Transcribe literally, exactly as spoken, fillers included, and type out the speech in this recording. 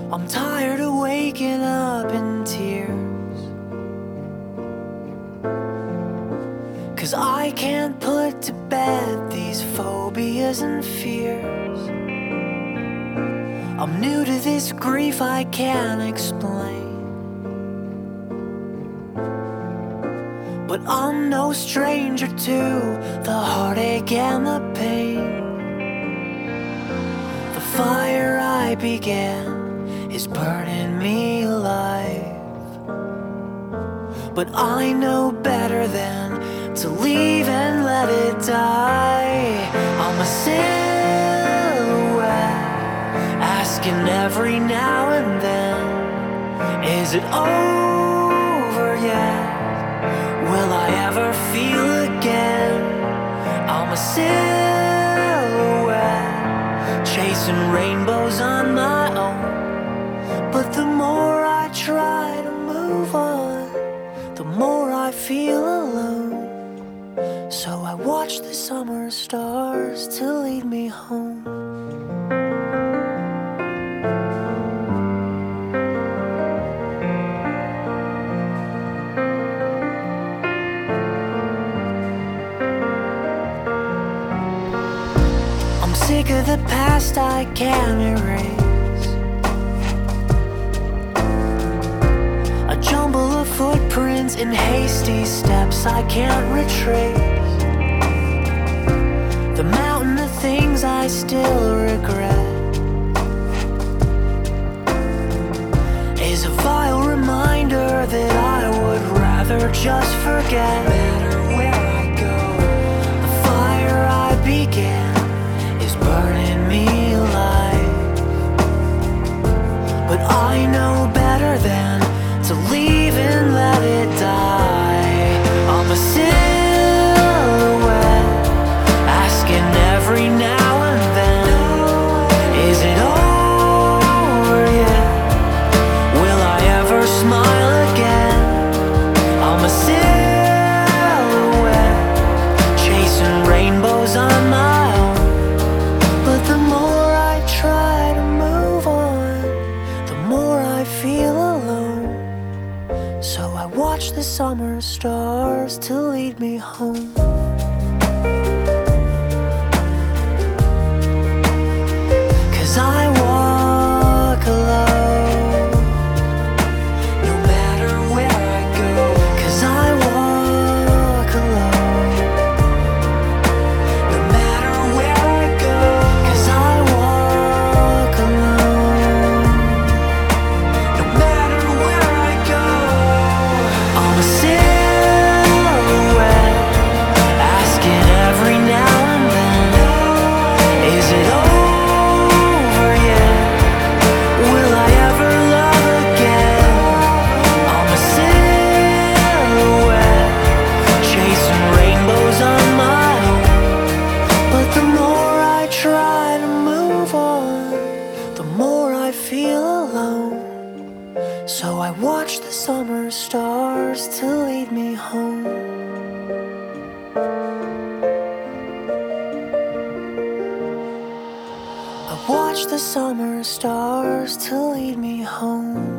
I'm tired of waking up in tears, 'cause I can't put to bed these phobias and fears. I'm new to this grief I can't explain, but I'm no stranger to the heartache and the pain. The fire I began is burning me alive, but I know better than to leave and let it die. I'm a silhouette, asking every now and then, is it over yet? Will I ever feel again? I'm a silhouette, chasing rainbows on my own, but the more I try to move on, the more I feel alone. So I watch the summer stars to lead me home. I'm sick of the past I can't erase, a jumble of footprints and hasty steps I can't retrace. The mountain of things I still regret is a vile reminder that I would rather just forget. No matter where I go, the fire I began is burning me alive, but I know better than to leave and let it die. I'm a silhouette, asking every now and then, is it over yet? Will I ever smile again? I'm a silhouette, chasing rainbows on my own, but the more I try to move on, the more I feel alone. So I watch the summer stars to lead me home. 'Cause I walk alone, no matter where I go. 'Cause I walk alone, no matter where I go. 'Cause I walk alone, no matter where I go. I'm a silhouette, asking every now and then, is it over yet? Will I ever love again? I'm a silhouette, chasing rainbows on my own, but the more I try to move on, the more I feel alone. So I watch the summer stars to lead me home. I watch the summer stars to lead me home.